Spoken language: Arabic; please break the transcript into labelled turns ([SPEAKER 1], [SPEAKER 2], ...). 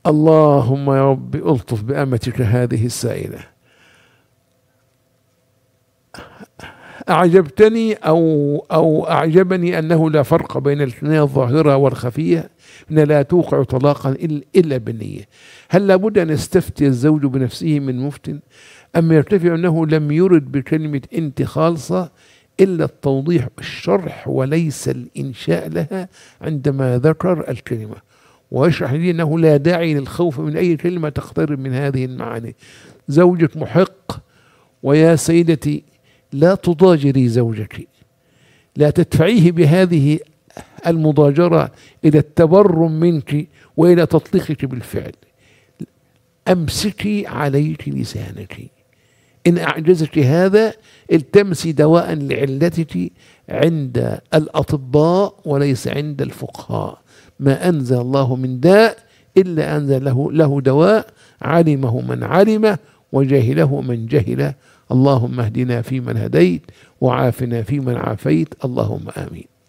[SPEAKER 1] اللهم يا رب ألطف بأمتك هذه السائلة. أعجبتني أو أعجبني أنه لا فرق بين الكناية الظاهرة والخفية، أن لا توقع طلاقا إلا بالنية. هل لابد أن يستفتي الزوج بنفسه من مفتن، أم يرتفع أنه لم يرد بكلمة أنت خالصة إلا التوضيح والشرح وليس الإنشاء لها عندما ذكر الكلمة، ويشرح لي أنه لا داعي للخوف من أي كلمة تقترب من هذه المعاني. زوجك محق، ويا سيدتي لا تضاجري زوجك، لا تدفعيه بهذه المضاجرة إلى التبرم منك وإلى تطليقك بالفعل. أمسكي عليك لسانك، إن أعجزك هذا التمسي دواء لعلتك عند الأطباء وليس عند الفقهاء. ما أنزل الله من داء إلا أنزل له دواء، علمه من علمه وجهله من جهله. اللهم اهدنا فيمن هديت وعافنا فيمن عافيت، اللهم آمين.